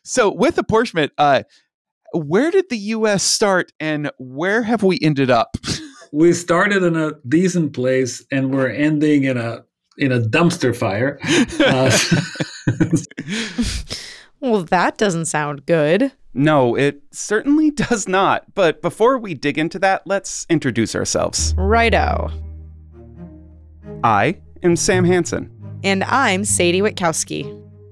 So with apportionment, where did the U.S. start and where have we ended up? We started in a decent place and we're ending in a dumpster fire. Well, that doesn't sound good. No, it certainly does not. But before we dig into that, let's introduce ourselves. Righto. I am Sam Hansen. And I'm Sadie Witkowski.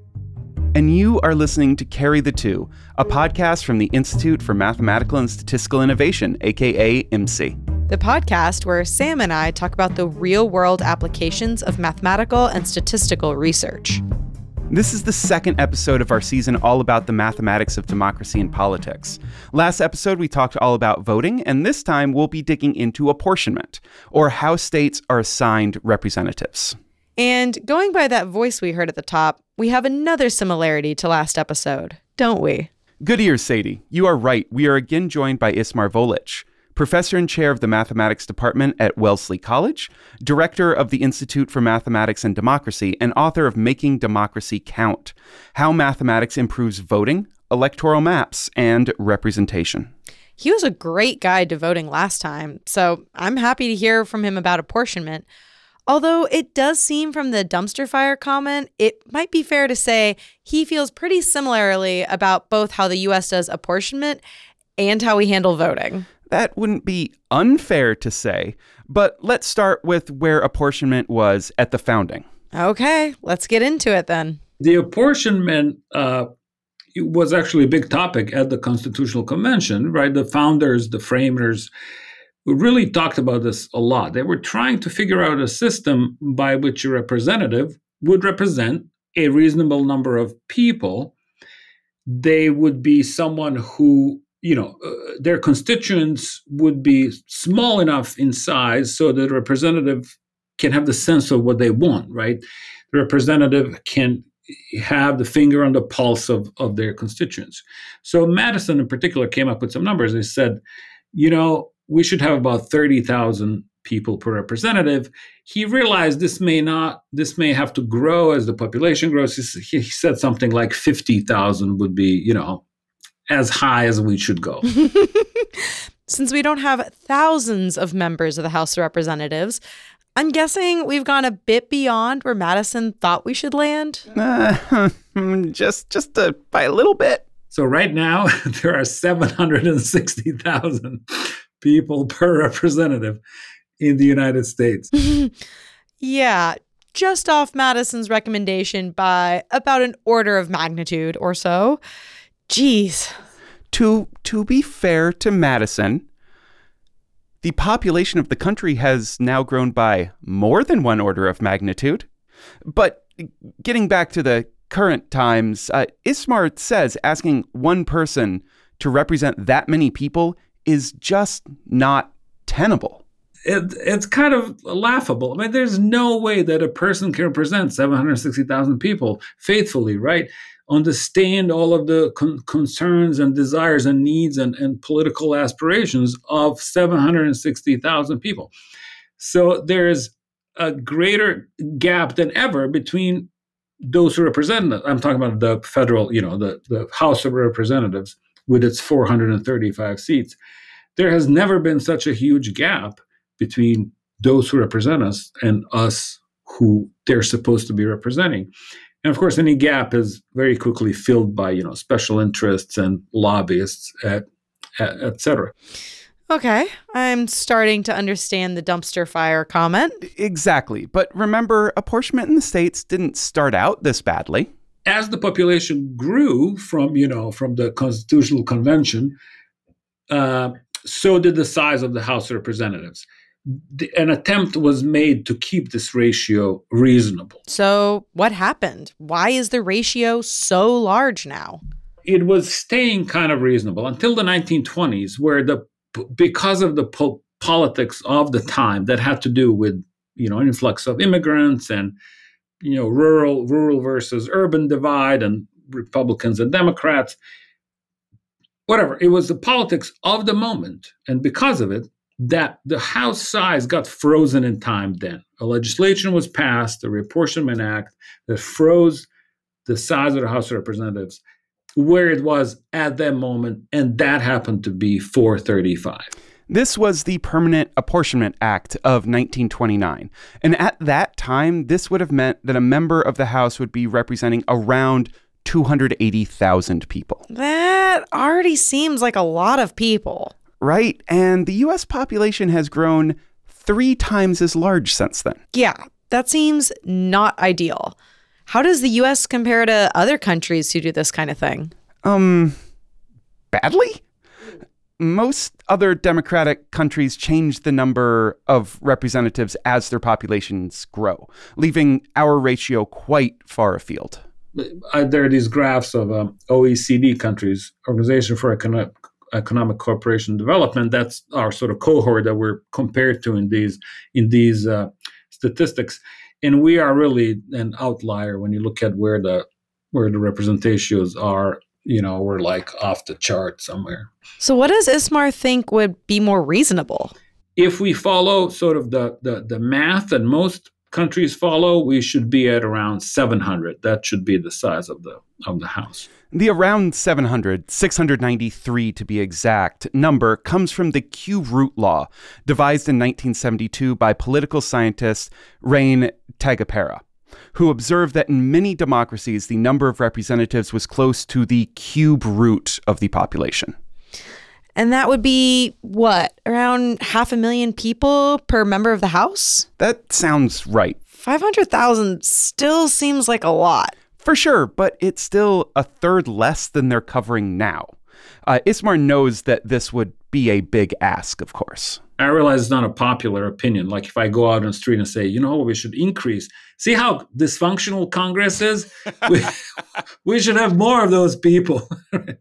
And you are listening to Carry the Two, a podcast from the Institute for Mathematical and Statistical Innovation, aka IMSI. The podcast where Sam and I talk about the real-world applications of mathematical and statistical research. This is the second episode of our season all about the mathematics of democracy and politics. Last episode, we talked all about voting, and this time we'll be digging into apportionment, or how states are assigned representatives. And going by that voice we heard at the top, we have another similarity to last episode, don't we? Good ears, Sadie. You are right. We are again joined by Ismar Volic, professor and chair of the mathematics department at Wellesley College, director of the Institute for Mathematics and Democracy, and author of Making Democracy Count: How Mathematics Improves Voting, Electoral Maps, and Representation. He was a great guide to voting last time, so I'm happy to hear from him about apportionment. Although it does seem from the dumpster fire comment, it might be fair to say he feels pretty similarly about both how the U.S. does apportionment and how we handle voting. That wouldn't be unfair to say, but let's start with where apportionment was at the founding. Okay, let's get into it then. The apportionment was actually a big topic at the Constitutional Convention, right? The founders, the framers, really talked about this a lot. They were trying to figure out a system by which a representative would represent a reasonable number of people. They would be someone who, their constituents would be small enough in size so that the representative can have the sense of what they want, right? The representative can have the finger on the pulse of their constituents. So Madison in particular came up with some numbers. They said, we should have about 30,000 people per representative. He realized this may have to grow as the population grows. He said something like 50,000 would be, as high as we should go. Since we don't have thousands of members of the House of Representatives, I'm guessing we've gone a bit beyond where Madison thought we should land. Just by a little bit. So right now, there are 760,000 people per representative in the United States. Yeah, just off Madison's recommendation by about an order of magnitude or so. Jeez. To be fair to Madison, the population of the country has now grown by more than one order of magnitude. But getting back to the current times, Ismar says asking one person to represent that many people is just not tenable. It's kind of laughable. I mean, there's no way that a person can represent 760,000 people faithfully, right? Understand all of the concerns and desires and needs and political aspirations of 760,000 people. So there's a greater gap than ever between those who represent them. I'm talking about the federal, the House of Representatives with its 435 seats. There has never been such a huge gap between those who represent us and us who they're supposed to be representing. And of course, any gap is very quickly filled by, special interests and lobbyists, et cetera. Okay, I'm starting to understand the dumpster fire comment. Exactly. But remember, apportionment in the states didn't start out this badly. As the population grew from the Constitutional Convention, so did the size of the House of Representatives. An attempt was made to keep this ratio reasonable. So what happened? Why is the ratio so large now? It was staying kind of reasonable until the 1920s, where because of the politics of the time that had to do with an influx of immigrants and rural versus urban divide and Republicans and Democrats, whatever. It was the politics of the moment, and because of it, that the House size got frozen in time then. A legislation was passed, the Reapportionment Act, that froze the size of the House of Representatives where it was at that moment, and that happened to be 435. This was the Permanent Apportionment Act of 1929. And at that time, this would have meant that a member of the House would be representing around 280,000 people. That already seems like a lot of people. Right? And the U.S. population has grown 3 times as large since then. Yeah, that seems not ideal. How does the U.S. compare to other countries who do this kind of thing? Badly? Most other democratic countries change the number of representatives as their populations grow, leaving our ratio quite far afield. There are these graphs of OECD countries, Organization for Economic Cooperation and Development. That's our sort of cohort that we're compared to in these statistics, and we are really an outlier when you look at where the representations are. We're like off the chart somewhere. So what does Ismar think would be more reasonable? If we follow sort of the math that most countries follow, we should be at around 700. That should be the size of the House. The around 700, 693 to be exact, number comes from the cube root law, devised in 1972 by political scientist Rein Tagapera, who observed that in many democracies, the number of representatives was close to the cube root of the population. And that would be, what, around 500,000 people per member of the House? That sounds right. 500,000 still seems like a lot. For sure, but it's still a third less than they're covering now. Ismar knows that this would be a big ask, of course. I realize it's not a popular opinion. Like if I go out on the street and say, we should increase. See how dysfunctional Congress is? We should have more of those people.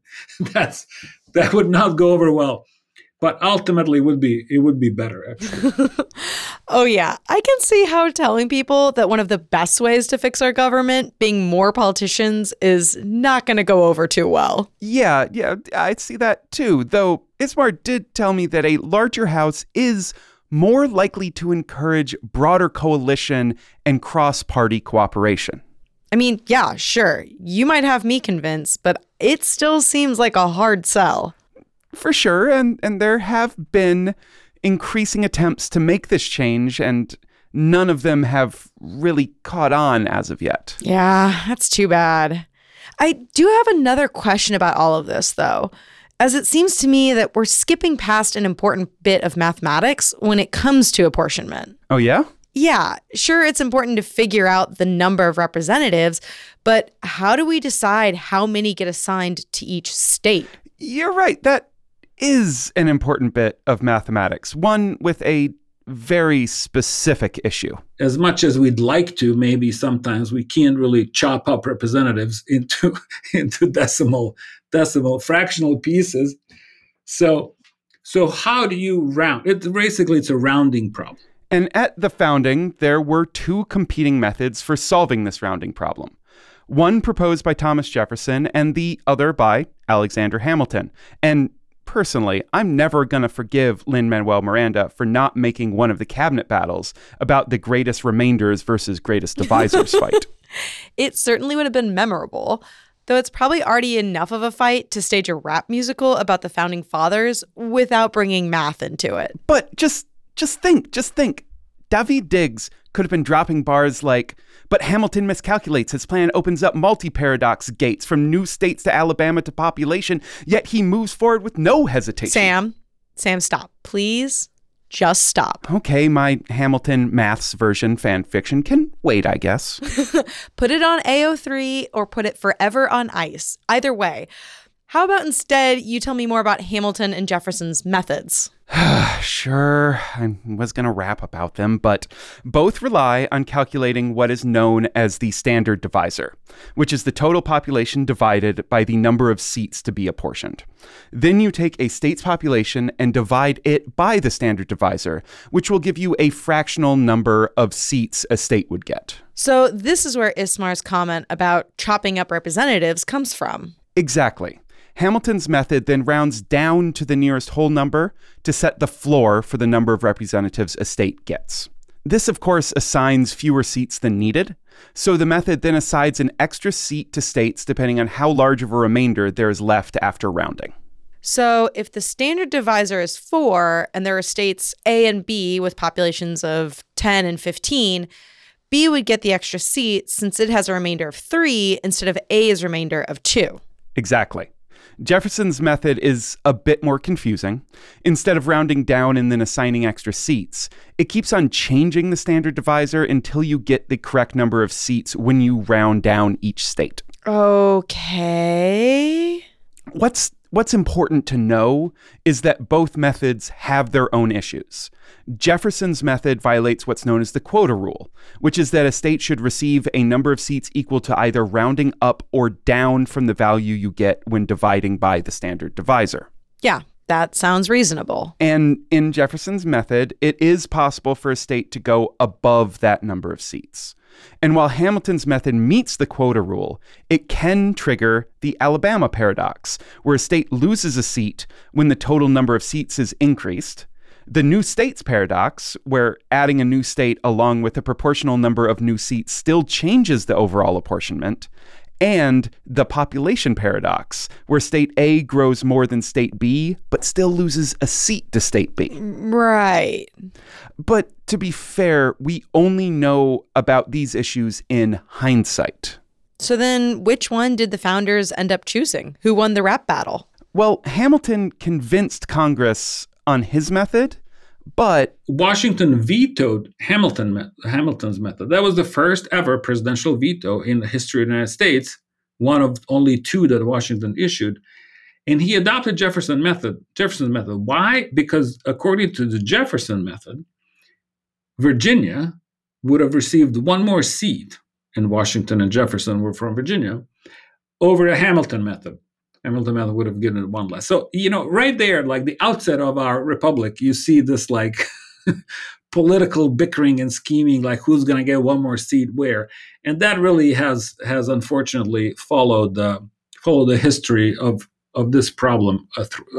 That would not go over well. But ultimately, it would be better, actually. Oh, yeah. I can see how telling people that one of the best ways to fix our government, being more politicians, is not going to go over too well. Yeah, I'd see that too. Though Ismar did tell me that a larger House is more likely to encourage broader coalition and cross-party cooperation. I mean, yeah, sure. You might have me convinced, but it still seems like a hard sell. For sure, and there have been increasing attempts to make this change, and none of them have really caught on as of yet. Yeah, that's too bad. I do have another question about all of this, though, as it seems to me that we're skipping past an important bit of mathematics when it comes to apportionment. Oh, yeah? Yeah, sure, it's important to figure out the number of representatives, but how do we decide how many get assigned to each state? You're right. That is an important bit of mathematics, one with a very specific issue. As much as we'd like to, maybe sometimes we can't really chop up representatives into decimal fractional pieces. So how do you round? Basically, it's a rounding problem. And at the founding, there were 2 competing methods for solving this rounding problem. One proposed by Thomas Jefferson and the other by Alexander Hamilton. And personally, I'm never going to forgive Lin-Manuel Miranda for not making one of the cabinet battles about the greatest remainders versus greatest divisors fight. It certainly would have been memorable, though it's probably already enough of a fight to stage a rap musical about the founding fathers without bringing math into it. But just think. Daveed Diggs could have been dropping bars like, but Hamilton miscalculates. His plan opens up multi-paradox gates from new states to Alabama to population, yet he moves forward with no hesitation. Sam, stop. Please, just stop. Okay, my Hamilton maths version fan fiction can wait, I guess. Put it on AO3 or put it forever on ice. Either way. How about instead you tell me more about Hamilton and Jefferson's methods? Sure, I was going to rap about them, but both rely on calculating what is known as the standard divisor, which is the total population divided by the number of seats to be apportioned. Then you take a state's population and divide it by the standard divisor, which will give you a fractional number of seats a state would get. So this is where Ismar's comment about chopping up representatives comes from. Exactly. Hamilton's method then rounds down to the nearest whole number to set the floor for the number of representatives a state gets. This, of course, assigns fewer seats than needed. So the method then assigns an extra seat to states depending on how large of a remainder there is left after rounding. So if the standard divisor is 4 and there are states A and B with populations of 10 and 15, B would get the extra seat since it has a remainder of 3 instead of A's remainder of 2. Exactly. Jefferson's method is a bit more confusing. Instead of rounding down and then assigning extra seats, it keeps on changing the standard divisor until you get the correct number of seats when you round down each state. Okay. What's important to know is that both methods have their own issues. Jefferson's method violates what's known as the quota rule, which is that a state should receive a number of seats equal to either rounding up or down from the value you get when dividing by the standard divisor. Yeah, that sounds reasonable. And in Jefferson's method, it is possible for a state to go above that number of seats. And while Hamilton's method meets the quota rule, it can trigger the Alabama paradox, where a state loses a seat when the total number of seats is increased, the new states paradox, where adding a new state along with a proportional number of new seats still changes the overall apportionment, and the population paradox, where state A grows more than state B, but still loses a seat to state B. Right. But to be fair, we only know about these issues in hindsight. So then which one did the founders end up choosing? Who won the rap battle? Well, Hamilton convinced Congress on his method, but Washington vetoed Hamilton's method. That was the first ever presidential veto in the history of the United States, one of only 2 that Washington issued. And he adopted Jefferson's method. Why? Because according to the Jefferson method, Virginia would have received 1 more seat, and Washington and Jefferson were from Virginia, over the Hamilton method. Hamilton method would have given it 1 less. So, right there, like the outset of our republic, you see this like political bickering and scheming, like who's going to get 1 more seat where. And that really has unfortunately followed the history of this problem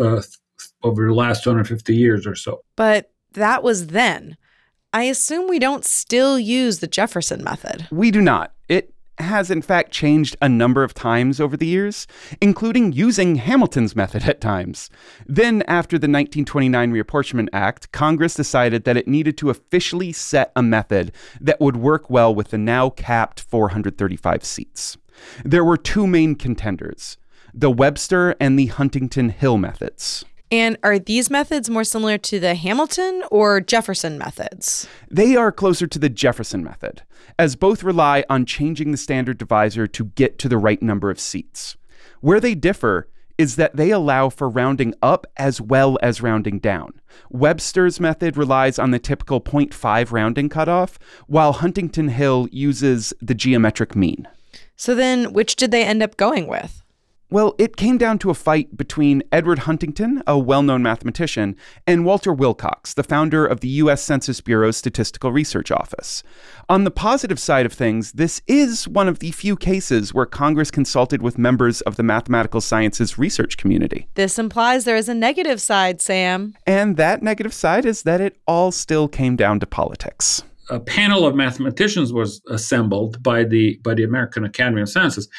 over the last 250 years or so. But that was then. I assume we don't still use the Jefferson method. We do not. It has in fact changed a number of times over the years, including using Hamilton's method at times. Then, after the 1929 Reapportionment Act, Congress decided that it needed to officially set a method that would work well with the now capped 435 seats. There were 2 main contenders, the Webster and the Huntington-Hill methods. And are these methods more similar to the Hamilton or Jefferson methods? They are closer to the Jefferson method, as both rely on changing the standard divisor to get to the right number of seats. Where they differ is that they allow for rounding up as well as rounding down. Webster's method relies on the typical 0.5 rounding cutoff, while Huntington-Hill uses the geometric mean. So then, which did they end up going with? Well, it came down to a fight between Edward Huntington, a well-known mathematician, and Walter Wilcox, the founder of the U.S. Census Bureau's Statistical Research Office. On the positive side of things, this is one of the few cases where Congress consulted with members of the mathematical sciences research community. This implies there is a negative side, Sam. And that negative side is that it all still came down to politics. A panel of mathematicians was assembled by the American Academy of Sciences,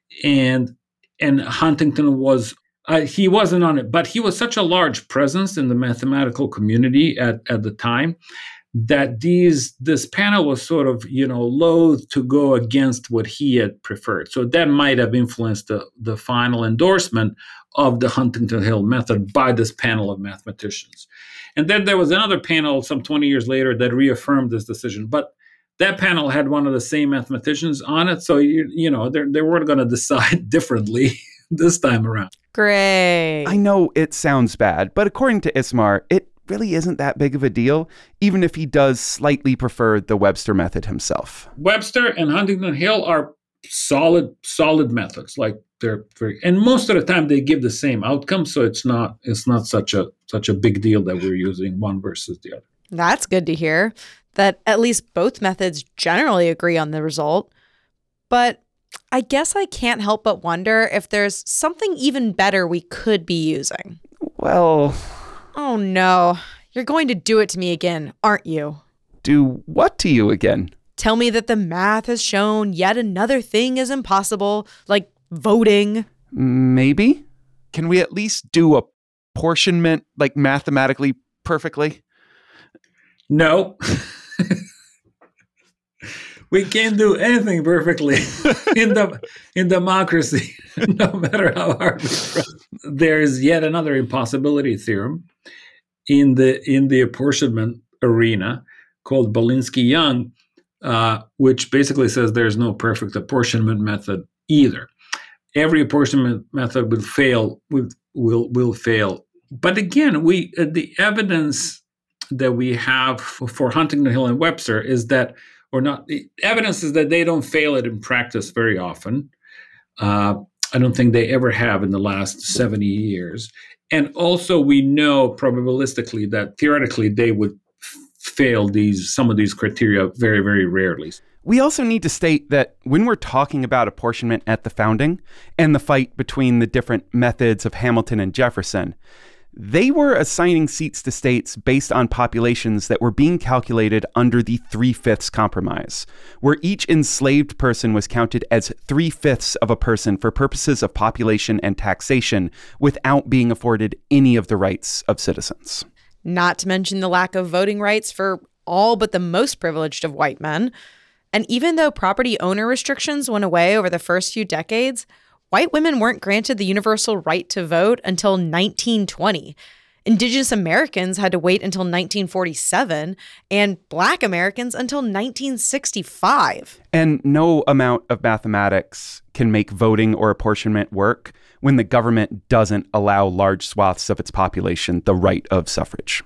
and Huntington he wasn't on it, but he was such a large presence in the mathematical community at the time that this panel was sort of, loath to go against what he had preferred. So that might have influenced the final endorsement of the Huntington-Hill method by this panel of mathematicians. And then there was another panel some 20 years later that reaffirmed this decision. But that panel had one of the same mathematicians on it, so they weren't going to decide differently this time around. Great. I know it sounds bad, but according to Ismar, it really isn't that big of a deal, even if he does slightly prefer the Webster method himself. Webster and Huntington-Hill are solid methods. Like and most of the time they give the same outcome, so it's not such a big deal that we're using one versus the other. That's good to hear, that at least both methods generally agree on the result. But I guess I can't help but wonder if there's something even better we could be using. Well... Oh no, you're going to do it to me again, aren't you? Do what to you again? Tell me that the math has shown yet another thing is impossible, like voting. Maybe? Can we at least do apportionment like mathematically perfectly? No. We can't do anything perfectly in democracy, no matter how hard we try. There is yet another impossibility theorem in the apportionment arena called Belinsky-Young, which basically says there's no perfect apportionment method either. Every apportionment method will fail. Will fail. But again, the evidence that we have for Huntington Hill and Webster is that, or not, the evidence is that they don't fail it in practice very often. I don't think they ever have in the last 70 years. And also we know probabilistically that theoretically they would fail some of these criteria very, very rarely. We also need to state that when we're talking about apportionment at the founding and the fight between the different methods of Hamilton and Jefferson, they were assigning seats to states based on populations that were being calculated under the 3/5 compromise, where each enslaved person was counted as 3/5 of a person for purposes of population and taxation without being afforded any of the rights of citizens. Not to mention the lack of voting rights for all but the most privileged of white men. And even though property owner restrictions went away over the first few decades, white women weren't granted the universal right to vote until 1920. Indigenous Americans had to wait until 1947, and Black Americans until 1965. And no amount of mathematics can make voting or apportionment work when the government doesn't allow large swaths of its population the right of suffrage.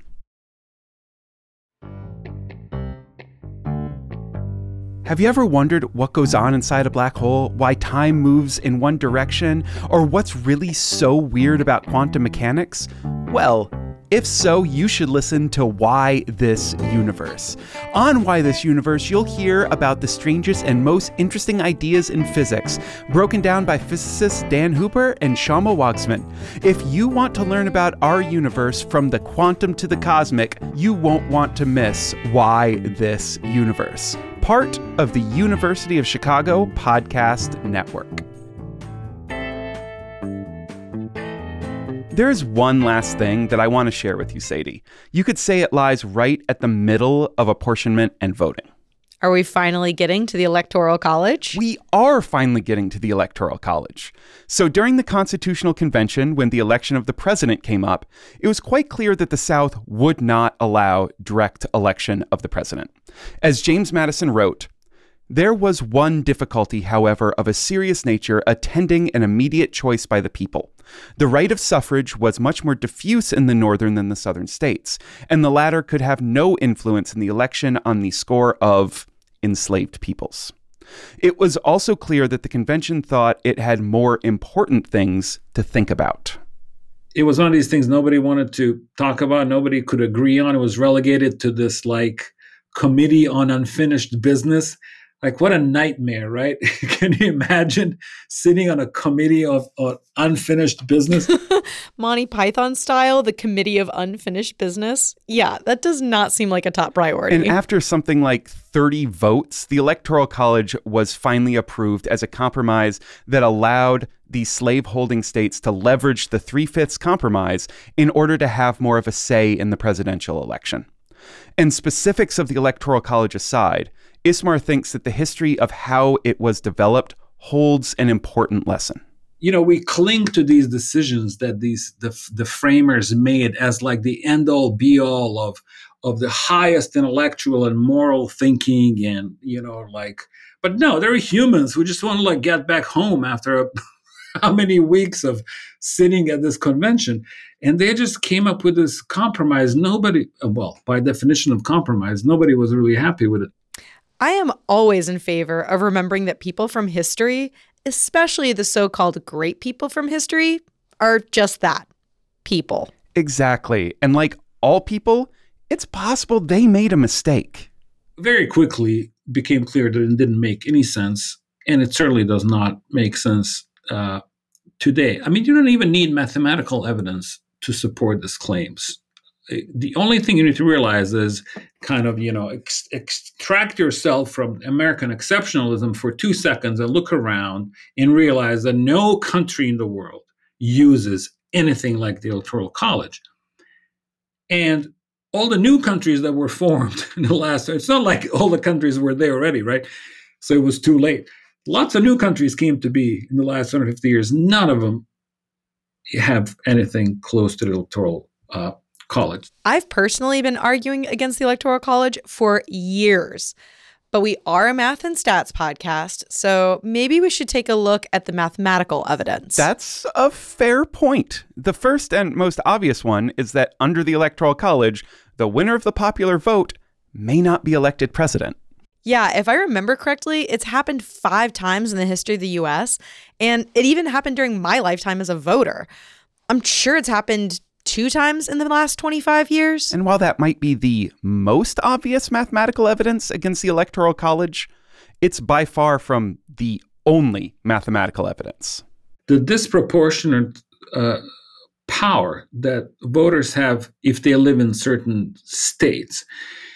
Have you ever wondered what goes on inside a black hole, why time moves in one direction, or what's really so weird about quantum mechanics? Well, if so, you should listen to Why This Universe. On Why This Universe, you'll hear about the strangest and most interesting ideas in physics, broken down by physicists Dan Hooper and Shama Wagsman. If you want to learn about our universe from the quantum to the cosmic, you won't want to miss Why This Universe, part of the University of Chicago Podcast Network. There's one last thing that I want to share with you, Sadie. You could say it lies right at the middle of apportionment and voting. Are we finally getting to the Electoral College? We are finally getting to the Electoral College. So during the Constitutional Convention, when the election of the president came up, it was quite clear that the South would not allow direct election of the president. As James Madison wrote, "There was one difficulty, however, of a serious nature attending an immediate choice by the people. The right of suffrage was much more diffuse in the northern than the southern states, and the latter could have no influence in the election on the score of enslaved peoples. It was also clear that the convention thought it had more important things to think about." It was one of these things nobody wanted to talk about, nobody could agree on. It was relegated to this committee on unfinished business. What a nightmare, right? Can you imagine sitting on a committee of unfinished business? Monty Python style, the Committee of Unfinished Business. Yeah, that does not seem like a top priority. And after something like 30 votes, the Electoral College was finally approved as a compromise that allowed the slave-holding states to leverage the 3/5 compromise in order to have more of a say in the presidential election. And specifics of the Electoral College aside, Ismar thinks that the history of how it was developed holds an important lesson. We cling to these decisions that the framers made as the end-all be-all of the highest intellectual and moral thinking, and but no, they're humans who just want to get back home after how many weeks of sitting at this convention, and they just came up with this compromise. Nobody, well, by definition of compromise, nobody was really happy with it. I am always in favor of remembering that people from history, especially the so-called great people from history, are just that, people. Exactly. And like all people, it's possible they made a mistake. Very quickly became clear that it didn't make any sense, and it certainly does not make sense today. I mean, you don't even need mathematical evidence to support these claims. the only thing you need to realize is kind of, extract yourself from American exceptionalism for 2 seconds and look around and realize that no country in the world uses anything like the Electoral College. And all the new countries that were formed in the last, it's not like all the countries were there already, right? So it was too late. Lots of new countries came to be in the last 150 years. None of them have anything close to the Electoral College. I've personally been arguing against the Electoral College for years, but we are a math and stats podcast, so maybe we should take a look at the mathematical evidence. That's a fair point. The first and most obvious one is that under the Electoral College, the winner of the popular vote may not be elected president. Yeah, if I remember correctly, it's happened 5 times in the history of the U.S., and it even happened during my lifetime as a voter. I'm sure it's happened 2 times in the last 25 years. And while that might be the most obvious mathematical evidence against the Electoral College, it's by far from the only mathematical evidence. The disproportionate power that voters have if they live in certain states.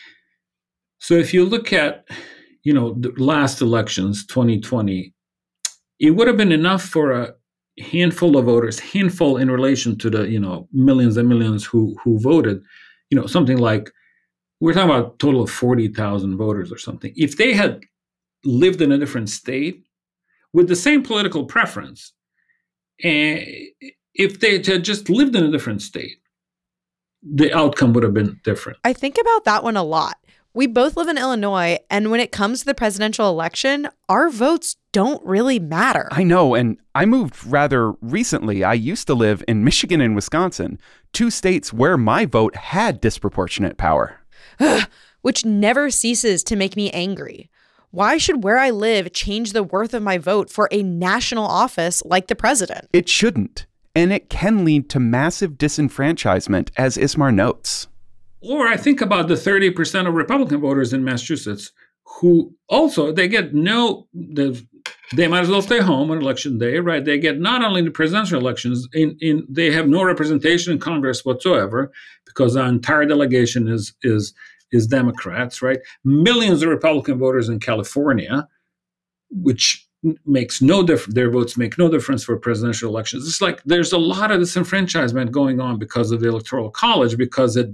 So if you look at, the last elections, 2020, it would have been enough for a handful of voters, handful in relation to the, millions and millions who voted, something like, we're talking about a total of 40,000 voters or something. If they had lived in a different state with the same political preference, and if they had just lived in a different state, the outcome would have been different. I think about that one a lot. We both live in Illinois, and when it comes to the presidential election, our votes don't really matter. I know, and I moved rather recently. I used to live in Michigan and Wisconsin, 2 states where my vote had disproportionate power. Which never ceases to make me angry. Why should where I live change the worth of my vote for a national office like the president? It shouldn't, and it can lead to massive disenfranchisement, as Ismar notes. Or I think about the 30% of Republican voters in Massachusetts who also, they might as well stay home on election day, right? They get not only the presidential elections, they have no representation in Congress whatsoever because our entire delegation is Democrats, right? Millions of Republican voters in California, which makes no difference. Their votes make no difference for presidential elections. It's like there's a lot of disenfranchisement going on because of the Electoral College, because it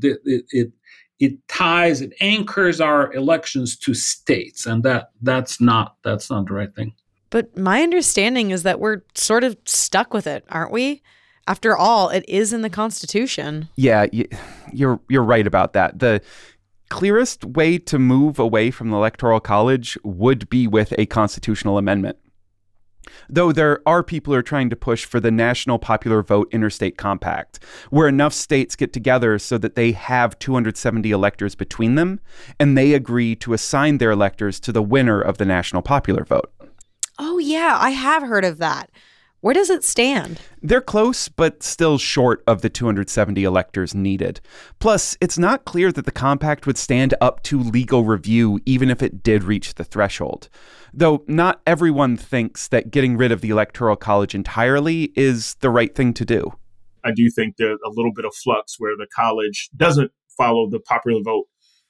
ties, it anchors our elections to states, and that's not the right thing. But my understanding is that we're sort of stuck with it, aren't we? After all, it is in the Constitution. Yeah, you're right about that. The clearest way to move away from the Electoral College would be with a constitutional amendment. Though there are people who are trying to push for the National Popular Vote Interstate Compact, where enough states get together so that they have 270 electors between them, and they agree to assign their electors to the winner of the National Popular Vote. Oh, yeah, I have heard of that. Where does it stand? They're close, but still short of the 270 electors needed. Plus, it's not clear that the compact would stand up to legal review even if it did reach the threshold. Though not everyone thinks that getting rid of the Electoral College entirely is the right thing to do. I do think there's a little bit of flux where the college doesn't follow the popular vote.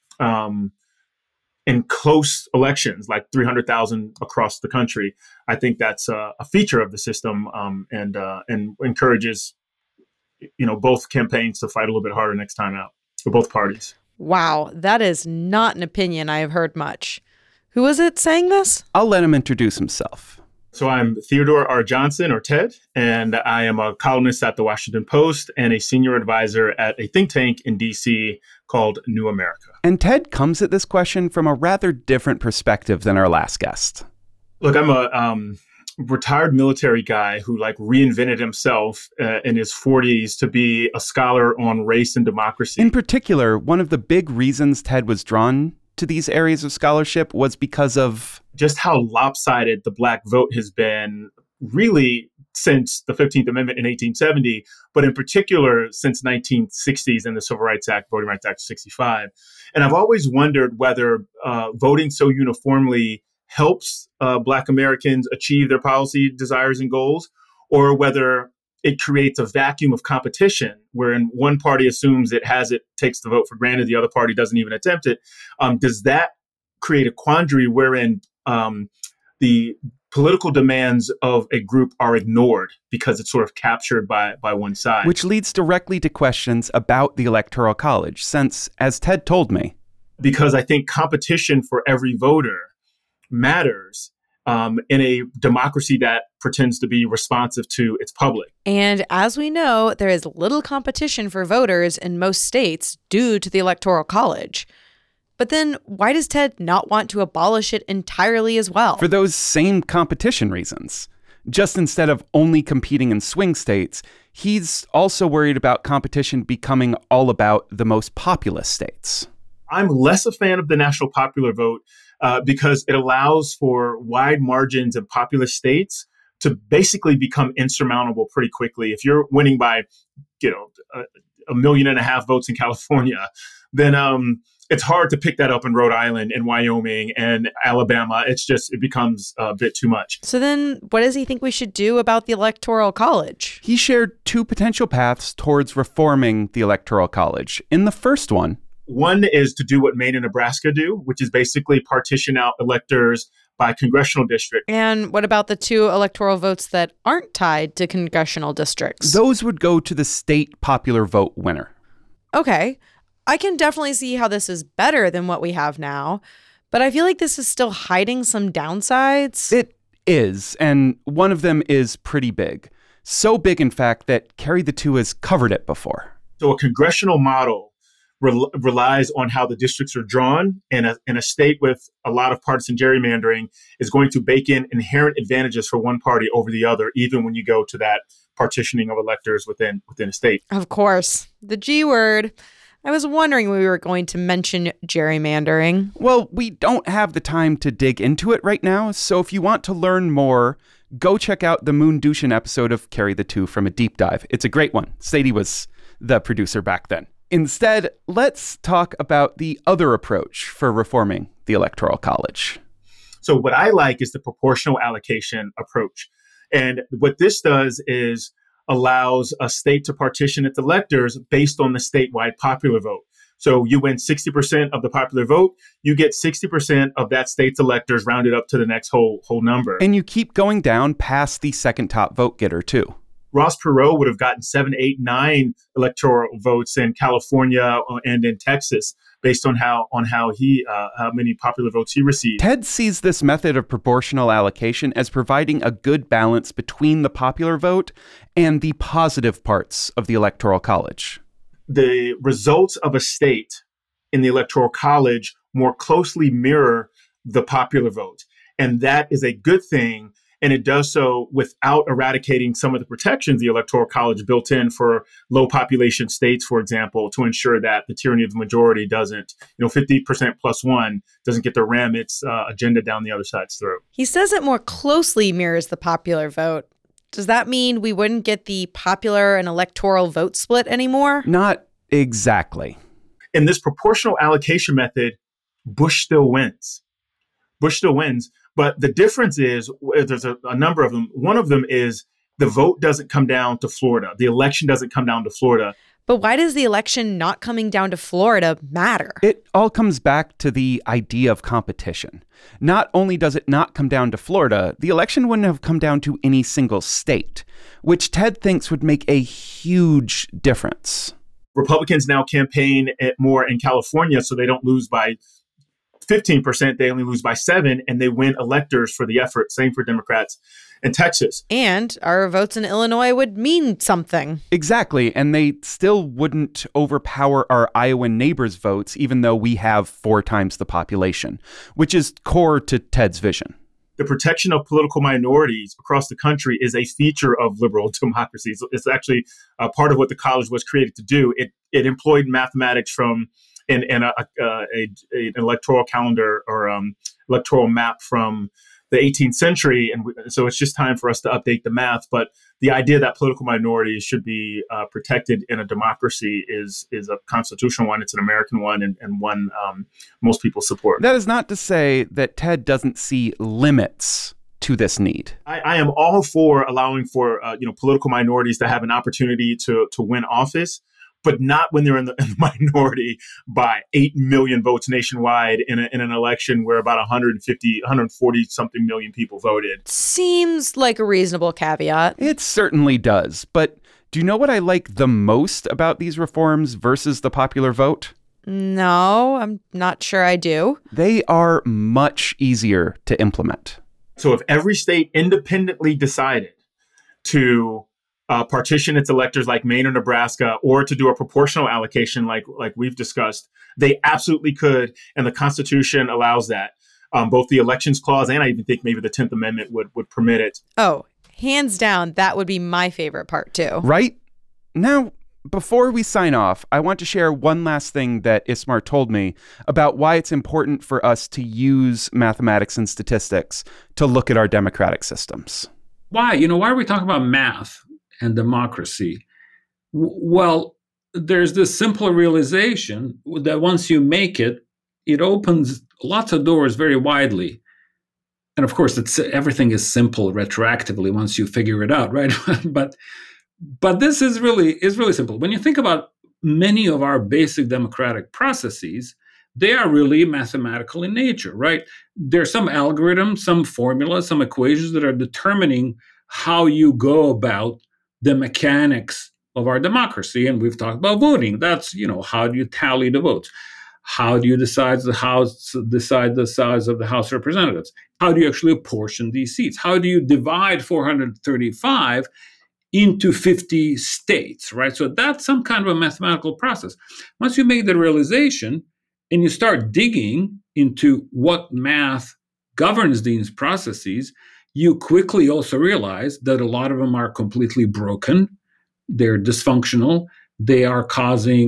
In close elections, like 300,000 across the country, I think that's a feature of the system, and encourages, both campaigns to fight a little bit harder next time out for both parties. Wow, that is not an opinion I have heard much. Who is it saying this? I'll let him introduce himself. So I'm Theodore R. Johnson, or Ted, and I am a columnist at The Washington Post and a senior advisor at a think tank in D.C. called New America. And Ted comes at this question from a rather different perspective than our last guest. Look, I'm a retired military guy who reinvented himself in his 40s to be a scholar on race and democracy. In particular, one of the big reasons Ted was drawn to these areas of scholarship was because of just how lopsided the Black vote has been, really since the 15th Amendment in 1870, but in particular since 1960s and the Civil Rights Act, Voting Rights Act of 65. And I've always wondered whether voting so uniformly helps Black Americans achieve their policy desires and goals, or whether it creates a vacuum of competition wherein one party assumes it has it, takes the vote for granted, the other party doesn't even attempt it. Does that create a quandary wherein the political demands of a group are ignored because it's sort of captured by one side? Which leads directly to questions about the Electoral College, since, as Ted told me, because I think competition for every voter matters in a democracy that pretends to be responsive to its public. And as we know, there is little competition for voters in most states due to the Electoral College. But then why does Ted not want to abolish it entirely as well? for those same competition reasons. Just instead of only competing in swing states, he's also worried about competition becoming all about the most populous states. I'm less a fan of the national popular vote because it allows for wide margins in populous states to basically become insurmountable pretty quickly. If you're winning by, a 1.5 million votes in California, then it's hard to pick that up in Rhode Island and Wyoming and Alabama. It becomes a bit too much. So then what does he think we should do about the Electoral College? He shared two potential paths towards reforming the Electoral College. In the first one is to do what Maine and Nebraska do, which is basically partition out electors by congressional district. And what about the two electoral votes that aren't tied to congressional districts? those would go to the state popular vote winner. Okay, I can definitely see how this is better than what we have now, but I feel like this is still hiding some downsides. It is, and one of them is pretty big. So big, in fact, that Carry the Two has covered it before. So a congressional model relies on how the districts are drawn, and a state with a lot of partisan gerrymandering is going to bake in inherent advantages for one party over the other, even when you go to that partitioning of electors within a state. Of course, the G word. I was wondering we were going to mention gerrymandering. Well, we don't have the time to dig into it right now, so if you want to learn more, go check out the Moon Dushin episode of Carry the Two from a deep dive. It's a great one. Sadie was the producer back then. Instead, let's talk about the other approach for reforming the Electoral College. So what I like is the proportional allocation approach. And what this does is allows a state to partition its electors based on the statewide popular vote. So you win 60% of the popular vote, you get 60% of that state's electors rounded up to the next whole number. And you keep going down past the second top vote getter, too. Ross Perot would have gotten 7, 8, 9 electoral votes in California and in Texas based on how many popular votes he received. Ted sees this method of proportional allocation as providing a good balance between the popular vote and the positive parts of the Electoral College. The results of a state in the Electoral College more closely mirror the popular vote. And that is a good thing. And it does so without eradicating some of the protections the Electoral College built in for low population states, for example, to ensure that the tyranny of the majority doesn't, 50% plus one doesn't get to ram its agenda down the other side's throat. He says it more closely mirrors the popular vote. Does that mean we wouldn't get the popular and electoral vote split anymore? Not exactly. In this proportional allocation method, Bush still wins. But the difference is, there's a number of them. One of them is the vote doesn't come down to Florida. The election doesn't come down to Florida. But why does the election not coming down to Florida matter? It all comes back to the idea of competition. Not only does it not come down to Florida, the election wouldn't have come down to any single state, which Ted thinks would make a huge difference. Republicans now campaign more in California so they don't lose by 15%, they only lose by 7%, and they win electors for the effort. Same for Democrats in Texas. And our votes in Illinois would mean something. Exactly, and they still wouldn't overpower our Iowan neighbors' votes, even though we have 4 times the population, which is core to Ted's vision. The protection of political minorities across the country is a feature of liberal democracies. It's actually part of what the college was created to do. It employed mathematics from an electoral calendar or electoral map from the 18th century. And so it's just time for us to update the math. But the idea that political minorities should be protected in a democracy is a constitutional one. It's an American one and one most people support. That is not to say that Ted doesn't see limits to this need. I am all for allowing for political minorities to have an opportunity to win office, but not when they're in the minority by 8 million votes nationwide in an election where about 140 something million people voted. Seems like a reasonable caveat. It certainly does. But do you know what I like the most about these reforms versus the popular vote? No, I'm not sure I do. They are much easier to implement. So if every state independently decided to partition its electors like Maine or Nebraska, or to do a proportional allocation like we've discussed, they absolutely could. And the Constitution allows that. Both the Elections Clause and I even think maybe the 10th Amendment would permit it. Oh, hands down, that would be my favorite part too. Right? Now, before we sign off, I want to share one last thing that Ismar told me about why it's important for us to use mathematics and statistics to look at our democratic systems. Why? Why are we talking about math and democracy? Well, there's this simple realization that once you make it, it opens lots of doors very widely. And of course, everything is simple retroactively once you figure it out, right? But this is really simple. When you think about many of our basic democratic processes, they are really mathematical in nature, right? There's some algorithms, some formulas, some equations that are determining how you go about the mechanics of our democracy. And we've talked about voting. That's, how do you tally the votes? How do you decide the size of the House of Representatives? How do you actually apportion these seats? How do you divide 435 into 50 states, right? So that's some kind of a mathematical process. Once you make the realization and you start digging into what math governs these processes, you quickly also realize that a lot of them are completely broken. They're dysfunctional. They are causing,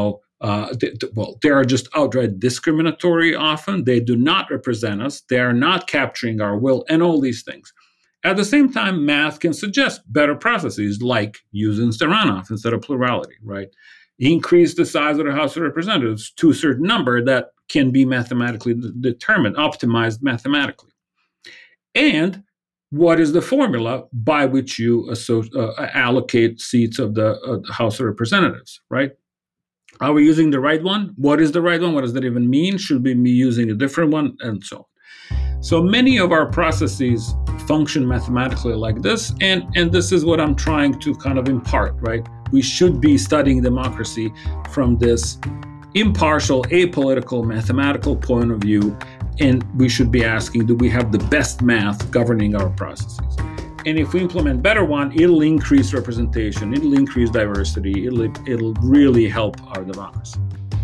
they are just outright discriminatory often. They do not represent us. They are not capturing our will and all these things. At the same time, math can suggest better processes like using runoff instead of plurality, right? Increase the size of the House of Representatives to a certain number that can be mathematically determined, optimized mathematically. And what is the formula by which you allocate seats of the House of Representatives, right? Are we using the right one? What is the right one? What does that even mean? Should we be using a different one? And so on. So many of our processes function mathematically like this, and this is what I'm trying to kind of impart, right? We should be studying democracy from this impartial, apolitical, mathematical point of view, and we should be asking, do we have the best math governing our processes? And if we implement better one, it'll increase representation, it'll increase diversity, it'll really help our democracy.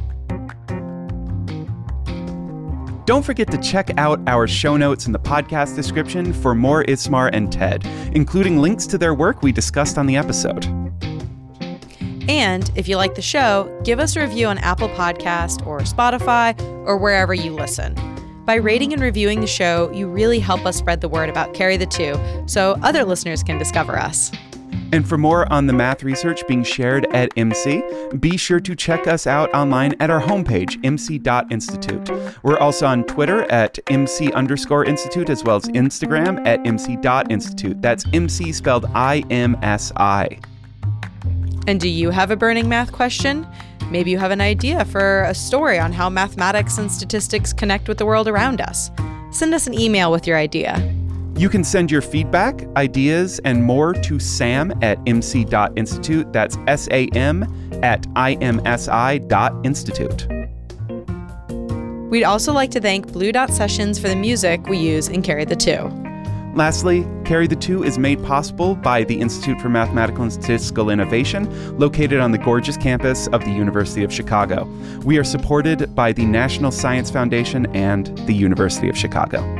Don't forget to check out our show notes in the podcast description for more Ismar and Ted, including links to their work we discussed on the episode. And if you like the show, give us a review on Apple Podcast or Spotify or wherever you listen. By rating and reviewing the show, you really help us spread the word about Carry the Two so other listeners can discover us. And for more on the math research being shared at MC, be sure to check us out online at our homepage, mc.institute. We're also on Twitter at MC_institute, as well as Instagram at mc.institute. That's MC spelled IMSI. And do you have a burning math question? Maybe you have an idea for a story on how mathematics and statistics connect with the world around us. Send us an email with your idea. You can send your feedback, ideas, and more to sam@mc.institute. That's sam@imsi.institute. We'd also like to thank Blue Dot Sessions for the music we use in Carry the Two. Lastly, Carry the Two is made possible by the Institute for Mathematical and Statistical Innovation, located on the gorgeous campus of the University of Chicago. We are supported by the National Science Foundation and the University of Chicago.